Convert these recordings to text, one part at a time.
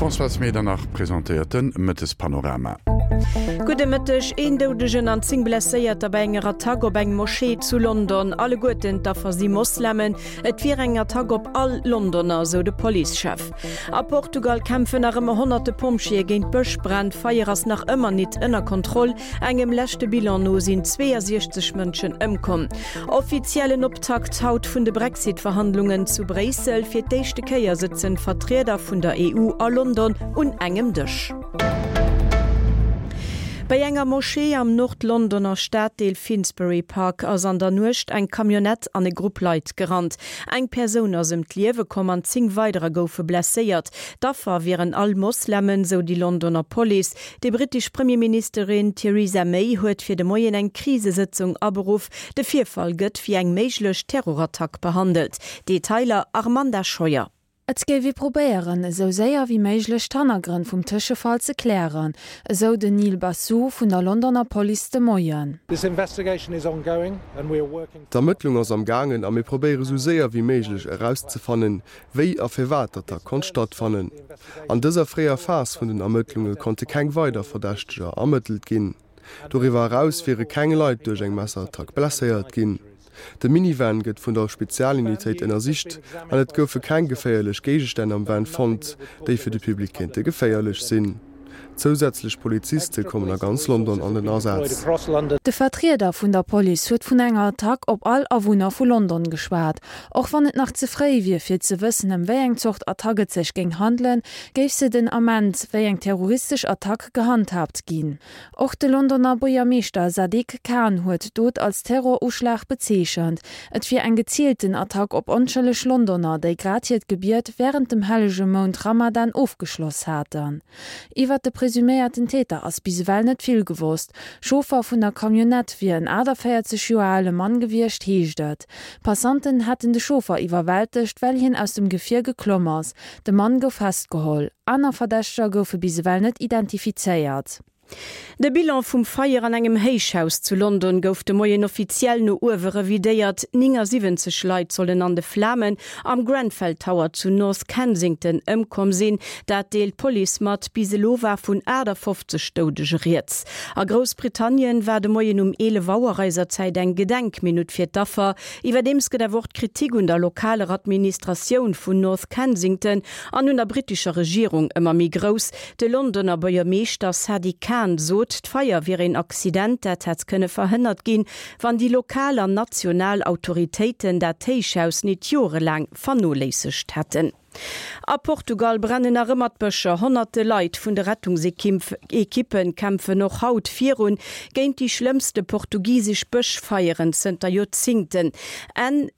François Medernach präsentierten Mëttes Panorama. Gute Mëttech een deudegen an Zing blesséiert dabei enger Tag op eng Moschee zu London. Alle Goeten daffer sie Moslemmen, et wie enger Tag op all Londoner, so de Polichef. A Portugal kämpfen er immer 100 Pomschie géint Bëchbrand, feier ass nach ëmmer net ënner Kontroll, engem lächte Bilan no sinn 62 Mënschen ëmkom. Offiziellen Optakt haut vun de Brexit-Verhandlungen zu Brüssel fir d'échte Keier sitzen Vertreter vun der EU a London un engem Dëch. Bei enger Moschee am Nordlondoner Stadtdeel Finsbury Park ass an der Nucht eng Kamionett an e Grupp Leiit gerannt. Eng Perun ass em Liewe kom an 10 weitere goufe blesséiert. Daffer wären all Moslemmen, so die Londoner Police. De britisch Premierministerin Theresa May huet fir de Moien eng Krisesitzung aberuf. De Vierfall gëtt wie eng méiglech Terrorattack behandelt. Detailer Armanda Scheuer. Et géif wie probéieren, so séier wie méiglech Tannergren vum Tëschefall ze klären, so de Neil Bassou vun der Londoner Police de Moien. D'Ermëttlung ass am Gangen a mé probéiere so séier wie méiglech herauszefannen, wéi a fir Waterter kon stattfannen. An dëser fréier Fas vun den Ermëttlunge konnte keng weider Verdächtger ermëttelt ginn. Doriwer heraus firre keng Leiit duerch eng Messertag blesséiert ginn. De Minivan gëtt vun der Spezialunitéit ennner Sicht, an et goufe kein geféierlech Gegenstände am Van fand, déi fir de Publikente geféierlech sinn. Zusätzlich Polizisten kommen a ganz London an den Ersatz. De Vertreter vun der Police huet vun enger Attack op all Awunner vu London geschwaart. Och wann et nach zeréi wie fir ze wëssen wéi eng Zocht Attacke sech géng handeln, géif se den Amment wéi eng terroristisch Attack gehandhabt ginn. Och de Londoner Bürgermeister Sadiq Khan huet dot als Terroruschlag bezeechent. Et fir eng gezielten Attack op onschelech Londoner, déi gratiert Gebiert während dem hellege Mount Ramadan aufgeschloss haten. Iwer de presumérten Täter ass biswell net viel gewusst. Schofer vun der Kamionett wie en 40 Joale Mann gewircht hieschtet. Passanten hatten de Schofer iwwerwältecht, well hin aus dem Gefir geklommers. De Mann gouf festgeholl. Aner Verdächter goufe biswell net identifizéiert. De Bilan vum Feier an engem Heichhaus zu London gouf de Moien offiziell no Uwere vidéiert 79 Leiit sollen an de Flammen am Grenfell Tower zu North Kensington ëmkom sinn, dat deelt Police mat Biselowa vun 50 Tode geriert. A Großbritannien war de Moien 11 Wauerreiserzeit eng Gedenkminut fir Daffer, iwwer demske der Wort Kritik un der lokale Administrationun vun North Kensington an hun der britischer Regierung ëmmer mi gross. De Londoner Bürgermeister Sadiq Khan sot d'Feier wie ein Accident, dat het könne verhindert gin, wann die lokaler Nationalautoritäten der Teichhaus net jorelang vernolesigt hätten. A Portugal brennen a Rëmmertbëcher 100 Leiit vun de Rettungsekippen kämpfe noch haut virun géint die schlimmste portugiesisch Bëchfeieren Center Jozinkten. En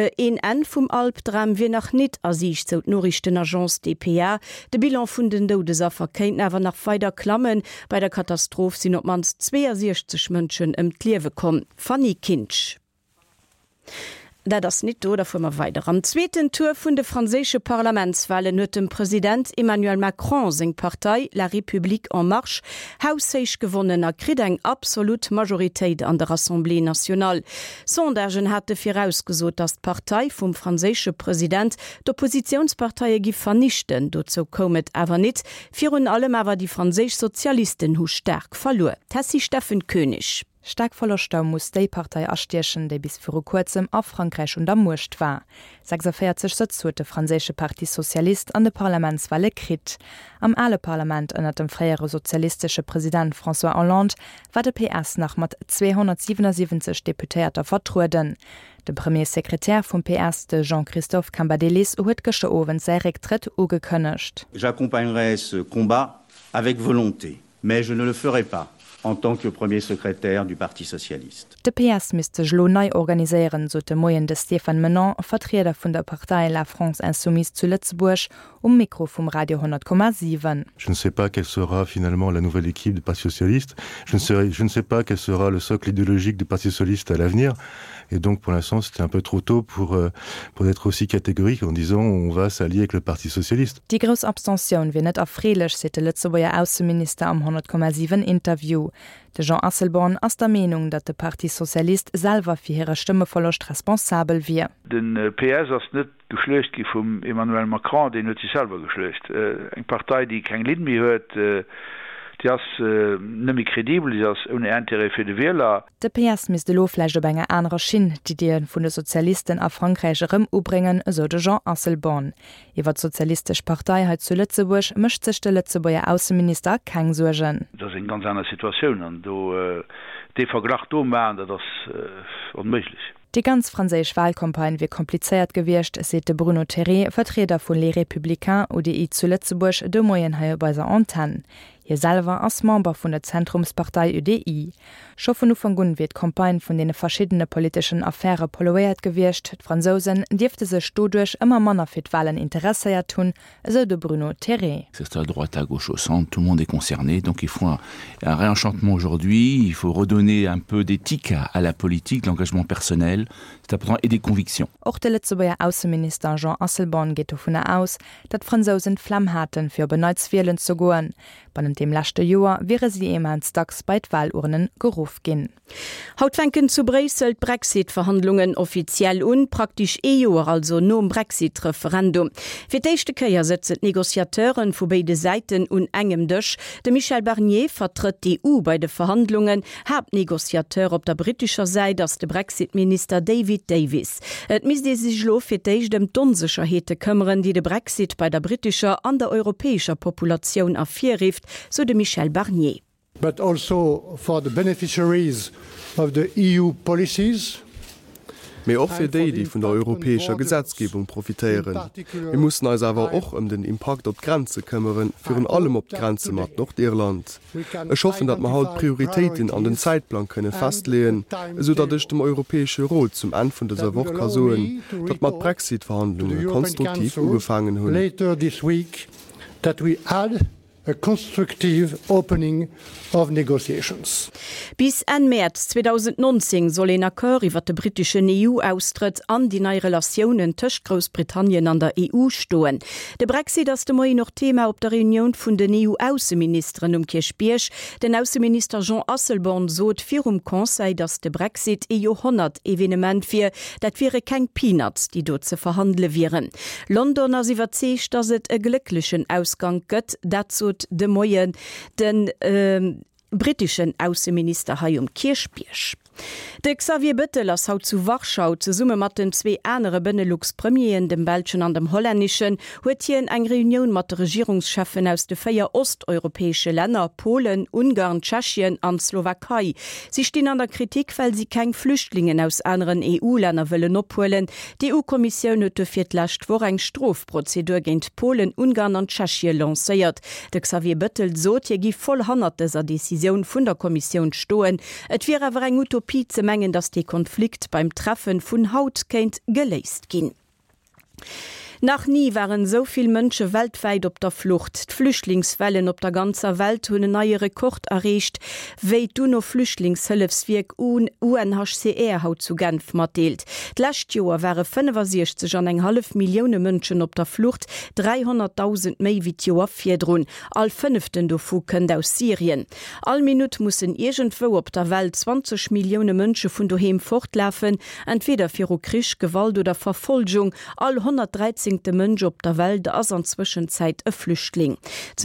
vum Alpdram wie nach net asich zo Norrichtenagenz DPA. De Bilan vun den Dodeser kéint awer nach weiter Klammen. Bei der Katastrophe sinn op mans 62 Mënschen Liewe kom. Fanny Kinch. Da das nicht oder wir weiter. Am zweiten Tour vun de franzésche Parlamentswahlen huet dem Präsident Emmanuel Macron seg Partei La République en Marche hausseich gewonnen krit eng absolut Majoritéit an der Assemblée nationale. Sondagen hatte firausgesot, dass Partei vum franzésche Präsident d'Oppositionsparteie gi vernichten, dozo komet awer net, virun allem awer die franzésch Sozialisten hu stark verlor. Tassi Steffen König. Stark voller Stau muss déi Partei astierchen, déi bis vor kurzem a Frankreich und am Mucht war. 46 Sitz huet de franzésche Parti Sozialist an de Parlamentswahle krit. Am alle Parlament ënnert dem freiere sozialistische Präsident François Hollande war de PS nach mat 277 Deputéierter vertruden. De Premiersekretär vum PS de Jean-Christophe Cambadélis huet gestern Abend sei Rücktritt ugekënnecht. J'accompagnerai ce combat avec volonté, mais je ne le ferai pas en tant que premier secrétaire du Parti socialiste. De PS müsste lo neu organisieren, so de Moyen de Stéphane Menon, Vertreter vun der Partei La France Insoumise zu Lützburg, Mikro vom Radio 100,7. Je ne sais pas quelle sera finalement la nouvelle équipe du Parti socialiste. Je ne sais pas quel sera le socle idéologique du Parti socialiste à l'avenir. Et donc, pour l'instant, c'était un peu trop tôt pour être aussi catégorique en disant on va s'allier avec le Parti socialiste. Die grosse Abstention wird net erfrelech, seit der Lützeburger Außenminister am 100,7 Interview. De Jean Asselborn ass der Menung, dat de Partysozialist selber fir hire Stimmeverlust responsabel wie. Den PS ass net geschlecht gi vum Emmanuel Macron, den net sich selber geschlecht. Eg Partei, die kein Lidmi huet, nëmi kredibel un Entere fir de Wähler. De PS mis de Lofleisch op enger anrer Schinn, die Dien vun de Sozialisten a Frankreicherem ubringen, so de Jean Asselborn. Iwer Sozialistisch Partei hat zu Lützeburg mëcht sech de Lützeburger Außenminister keng Sorgen. Das in ganz einer Situation an de vergracht waren, dat das onmöglich. Die ganz franzésisch Wahlkampagne wie kompliziert gewircht, sete Bruno Terré, Vertreter vun Les Républicains ODI zu Lützeburg de Moyenheier bei der Antenne. Hier selber als Member vun der Zentrumspartei UDI. Scho vun van Gunn wird Kampagne vun de verschiedene politischen Affäre poloiert gewircht. Franzosen dürfte se stodurch immer manner fir Wahlen interesseiert tun, so de Bruno Terré. C'est à droite, à gauche, au centre, tout le monde est concerné, donc il faut un réenchantement aujourd'hui, il faut redonner un peu d'éthique à la politique, l'engagement personnel, c'est important, et des convictions. Auch der Lützeburger Außenminister Jean Asselborn geht davon aus, dat Franzosen Flamm hatten fir Beneidswahlen zu goen. Bei dem lachte Joer wäre sie emals dacks bei Wahlurnen geruf gin. Hautwenken zu Brüssel Brexit-Verhandlungen offiziell und praktisch Joer also no Brexit-Referendum. Für d'echte Käier sitzen Negoziateuren vu beide Seiten un engem Dëch. De Michel Barnier vertritt die EU bei de Verhandlungen, Hauptnegoziateur op der britischer Seite as de Brexit-Minister David Davis. Et mis de sich lo fir deich dem Dunsicherheete kümmern, die de Brexit bei der britischer an der europäischer Population afirrift, so de Michel Barnier. But also for the beneficiaries of the EU policies. Mei och fir déi, die vun der europäescher Gesetzgebung profitéieren. Wir mussssen als awer och den Impact op Grenze këmmeren, firn allem op Grenze mat Nordirland. Ech hoffen, dat ma haut Prioritäten an den Zeitplan kënne festlehen, so dat ech dem Europäesche Rot zum End vun deser Woche kasoen, dat mat Brexit-Verhandlungen konstruktiv ugefangen hunn. Later this week that we had a constructive opening of negotiations. Bis en März 2019 soll en Akkor iwwer de britischen EU-Austritt an die neue Relationen tëcht Großbritannien an der EU stoen. De Brexit ass de moi noch Thema op der Reunion vun den EU-Außenministeren Kirchbiersch. Den Außenminister Jean Asselborn sot fir Conseil, dats de Brexit Jahrhundert Evenement fir, dat wäre keng Peanuts, die do ze verhandle wären. London as iwwerzecht, dass et e glücklichen Ausgang gëtt, dazu de Moien den britischen Außenminister Hayum Kirchbiersch. De Xavier Bettel ass haut zu Warschau ze Summe mat den zwee enere Benelux-Premieren, dem Belschen an dem Holländischen, huet hien eng Reunion mat de Regierungschefen aus de 4 osteuropäesche Länder, Polen, Ungarn, Tschechien an Slowakei. Sie stehen an der Kritik, weil sie keng Flüchtlingen aus anderen EU-Länder wëllen opholen. Die EU-Kommission huet fir d'lächt vor eng Strofprozedur géint Polen, Ungarn an Tschechien lancéiert. De Xavier Bettel sot je gi voll hannert deser Decision vun der Kommission stoen. Et wie awer eng Utopie zu mengen, dass die Konflikt beim Treffen vun Haut kennt geleist gin. Nach nie waren soviel Mënsche weltweit op der Flucht. Flüchtlingswellen op der ganzer Welt hunn neue Rekord erreicht, wéi du no Flüchtlingshëllefswirk UNHCR haut zu Genf matdeelt. D'lächt Joer wäre 65,5 Millioune Mënschen op der Flucht, 300.000 méi wie Joer firdrun, all 5. dofu kënnt aus Syrien. All Minut mussssen irgendwo op der Welt 20 Millioune Mënsche vun doheem fortläfen, entweder fir o Krisch, Gewalt oder Verfolgung, all 113 Mënsch op der Welt ass an Zwischenzeit e Flüchtling.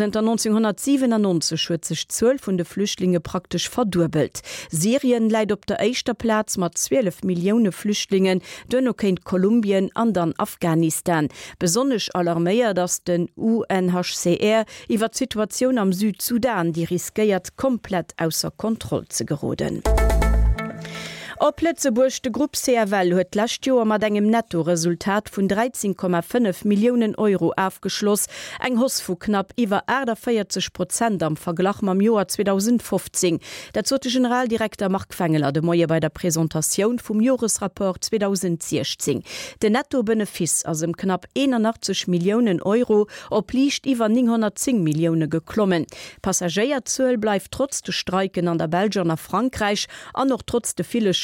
1997 huet sich 12 vun de Flüchtlinge praktisch verdurbelt. Syrien leiit op der eichter Platz mat 12 Millioune Flüchtlingen, dënno kenint Kolumbien an dann Afghanistan. Besonnech alarméier, dats den UNHCR iwwer Situation am Südsudan, die riskeiert komplett ausser Kontrolle ze geroden. Op Lützeburg de Gruppe CRL huet lascht Joer mat engem Nettoresultat vun 13,5 Millionen Euro aufgeschloss, eng Hoss vu knapp iwwer 40% am Verglach mam Joar 2015. Dat zot de Generaldirektor Mark Fengeler de Moier bei der Präsentation vum Jahresrapport 2016. De Nettobenefis ass em knapp 81 Millionen Euro op liicht iwwer 910 Millioune geklommen. Passagierzuel bleif trotz de Streiken an der Belgier nach Frankreich an noch trotz de viele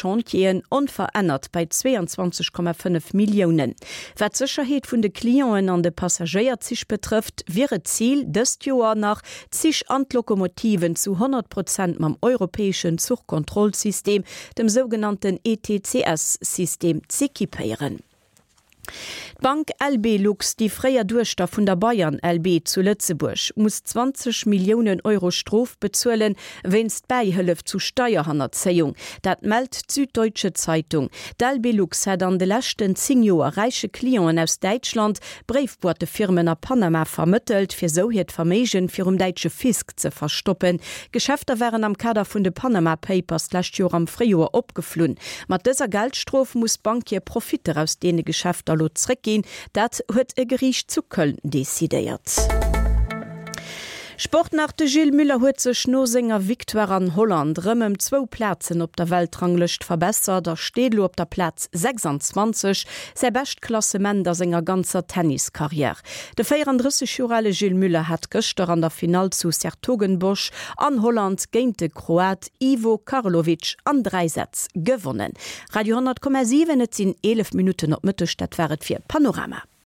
Chantieren unverändert bei 22,5 Millionen. Was Sicherheit von den Klienten an den Passagieren sich betrifft, wäre Ziel, das Jahr nach sich an Lokomotiven zu 100% am europäischen Zugkontrollsystem, dem sogenannten ETCS-System, zu equipieren. Bank LB Lux, die freier Durchstoff von der Bayern LB zu Lützeburg, muss 20 Millionen Euro Strof bezahlen, wenn's Beihilfe zu Steuerhinterziehung. Das meldet Süddeutsche Zeitung. Die LB Lux hat an den letzten 10 Jahren reiche Klienten aus Deutschland Briefbotenfirmen nach Panama vermittelt, für so das Vermögen für deutsche Fisk zu verstoppen. Geschäfte waren am Kader von den Panama Papers letztes Jahr am Frühjahr abgeflohen. Mit dieser Geldstrafe muss Bank ihr Profite aus denen Geschäfte zurückgehen. Das hat ein Gericht zu Köln dezidiert. Sportnachte Gilles Müller huet sech no senger Victoire an Holland rëmmem 2 Plätzen op der Weltranglecht verbessert, der Stedlo op der Platz 26, sei best Klassement der senger ganzer Tenniskarriere. De 34-jährige Gilles Müller hat gëster an der Final zu Sertogenbosch an Holland géint de Kroat Ivo Karlovic an 3 Sätz gewonnen. Radio 10,7 sinn 11 Minuten op Mëttestadt wäret fir Panorama.